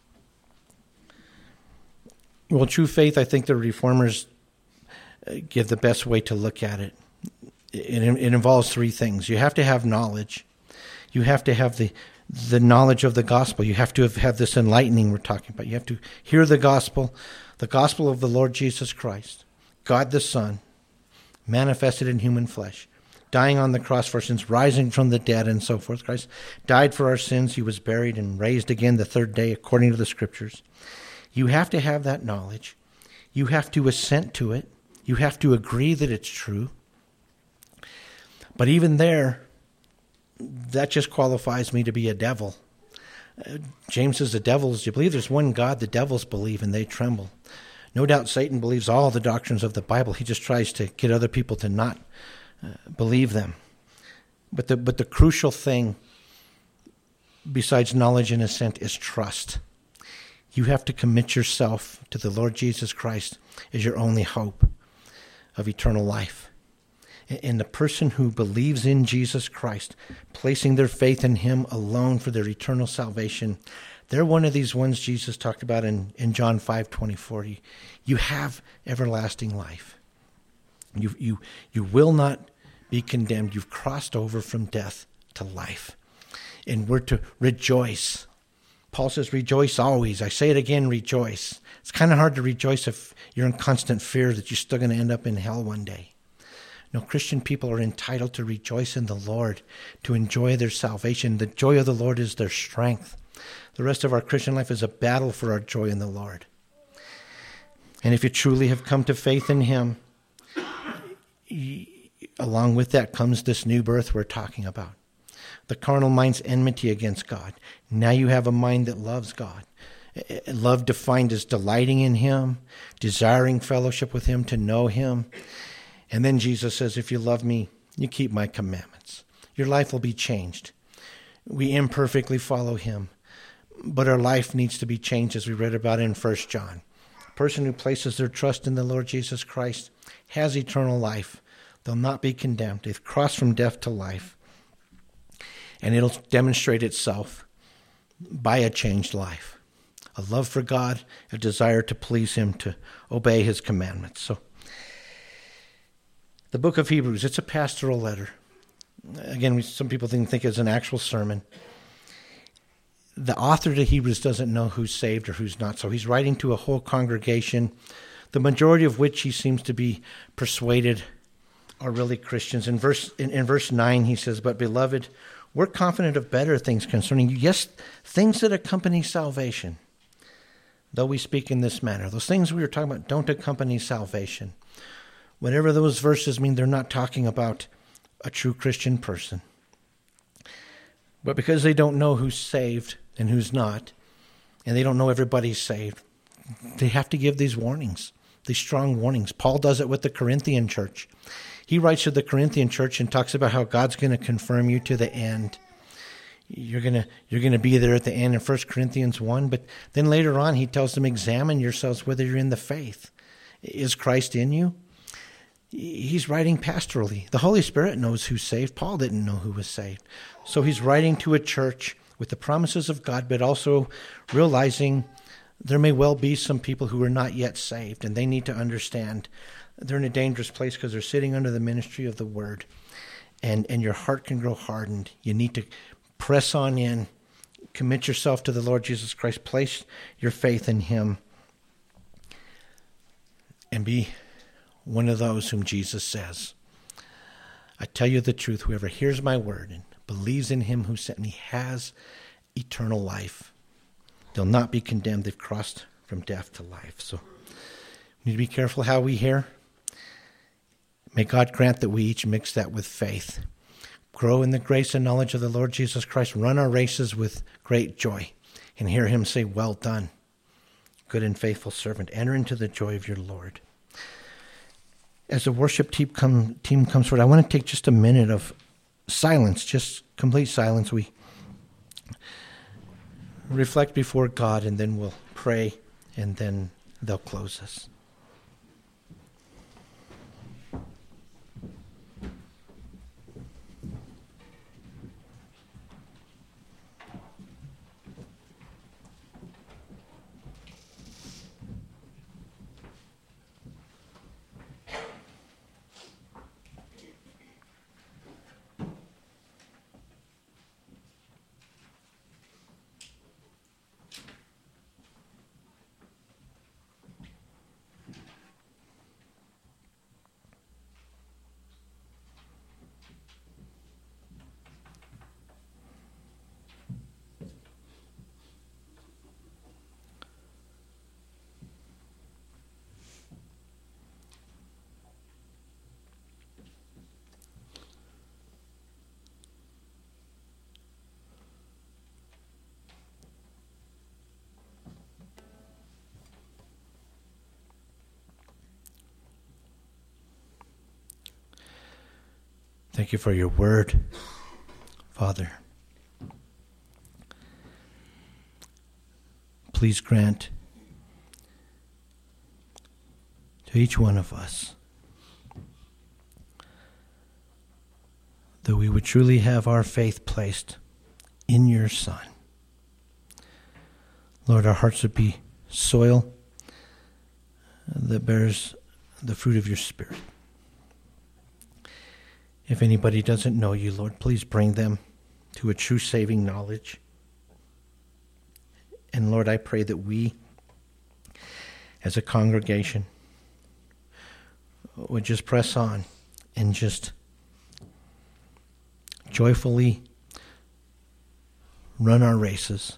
Well, true faith, I think the Reformers give the best way to look at it. It, it involves three things. You have to have knowledge. You have to have the the knowledge of the gospel. You have to have, have this enlightening we're talking about. You have to hear the gospel, the gospel of the Lord Jesus Christ, God the Son, manifested in human flesh, dying on the cross for our sins, rising from the dead, and so forth. Christ died for our sins. He was buried and raised again the third day according to the Scriptures. You have to have that knowledge. You have to assent to it. You have to agree that it's true. But even there, that just qualifies me to be a devil. Uh, James says the devils, you believe there's one God, the devils believe and they tremble. No doubt Satan believes all the doctrines of the Bible. He just tries to get other people to not uh, believe them. But the but the crucial thing, besides knowledge and assent, is trust. You have to commit yourself to the Lord Jesus Christ as your only hope of eternal life. And the person who believes in Jesus Christ, placing their faith in him alone for their eternal salvation, they're one of these ones Jesus talked about in, in John five twenty-four. You, you have everlasting life. You, you, you will not be condemned. You've crossed over from death to life. And we're to rejoice. Paul says, rejoice always. I say it again, rejoice. It's kind of hard to rejoice if you're in constant fear that you're still going to end up in hell one day. No, Christian people are entitled to rejoice in the Lord, to enjoy their salvation. The joy of the Lord is their strength. The rest of our Christian life is a battle for our joy in the Lord. And if you truly have come to faith in him, along with that comes this new birth we're talking about. The carnal mind's enmity against God. Now you have a mind that loves God. Love defined as delighting in him, desiring fellowship with him, to know him. And then Jesus says, if you love me, you keep my commandments. Your life will be changed. We imperfectly follow him, but our life needs to be changed, as we read about in First John. A person who places their trust in the Lord Jesus Christ has eternal life. They'll not be condemned. They've crossed from death to life. And it'll demonstrate itself by a changed life. A love for God, a desire to please him, to obey his commandments. So, the book of Hebrews, it's a pastoral letter. Again, we, some people think, think it's an actual sermon. The author to Hebrews doesn't know who's saved or who's not, so he's writing to a whole congregation, the majority of which he seems to be persuaded are really Christians. In verse in, in verse nine, he says, but beloved, we're confident of better things concerning you. Yes, things that accompany salvation, though we speak in this manner. Those things we were talking about don't accompany salvation. Whatever those verses mean, they're not talking about a true Christian person. But because they don't know who's saved and who's not, and they don't know everybody's saved, they have to give these warnings, these strong warnings. Paul does it with the Corinthian church. He writes to the Corinthian church and talks about how God's going to confirm you to the end. You're going to you're going to be there at the end in First Corinthians one, but then later on he tells them, examine yourselves whether you're in the faith. Is Christ in you? He's writing pastorally. The Holy Spirit knows who's saved. Paul didn't know who was saved. So he's writing to a church with the promises of God, but also realizing there may well be some people who are not yet saved, and they need to understand they're in a dangerous place because they're sitting under the ministry of the word, and, and your heart can grow hardened. You need to press on in, commit yourself to the Lord Jesus Christ, place your faith in him, and be one of those whom Jesus says, I tell you the truth, whoever hears my word and believes in him who sent me has eternal life. They'll not be condemned. They've crossed from death to life. So we need to be careful how we hear. May God grant that we each mix that with faith. Grow in the grace and knowledge of the Lord Jesus Christ. Run our races with great joy and hear him say, well done, good and faithful servant. Enter into the joy of your Lord. As the worship team, come, team comes forward, I want to take just a minute of silence, just complete silence. We reflect before God, and then we'll pray, and then they'll close us. Thank you for your word, Father. Please grant to each one of us that we would truly have our faith placed in your Son. Lord, our hearts would be soil that bears the fruit of your Spirit. If anybody doesn't know you, Lord, please bring them to a true saving knowledge. And Lord, I pray that we, as a congregation, would just press on and just joyfully run our races.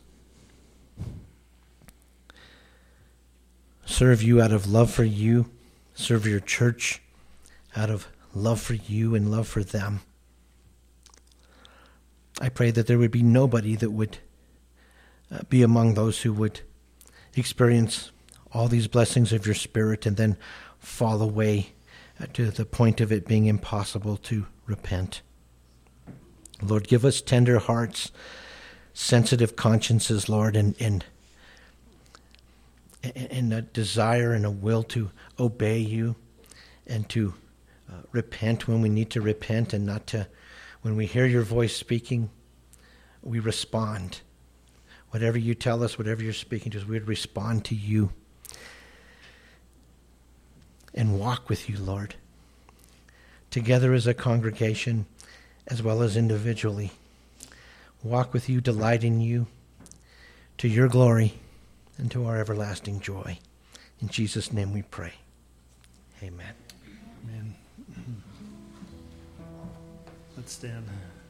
Serve you out of love for you. Serve your church out of love for you and love for them. I pray that there would be nobody that would uh, be among those who would experience all these blessings of your Spirit and then fall away uh, to the point of it being impossible to repent. Lord, give us tender hearts, sensitive consciences, Lord, and and, and a desire and a will to obey you and to uh, repent when we need to repent, and not to, when we hear your voice speaking, we respond. Whatever you tell us, whatever you're speaking to us, we'd respond to you and walk with you, Lord, together as a congregation as well as individually. Walk with you, delight in you, to your glory and to our everlasting joy. In Jesus' name we pray. Amen. Amen. Let's stand.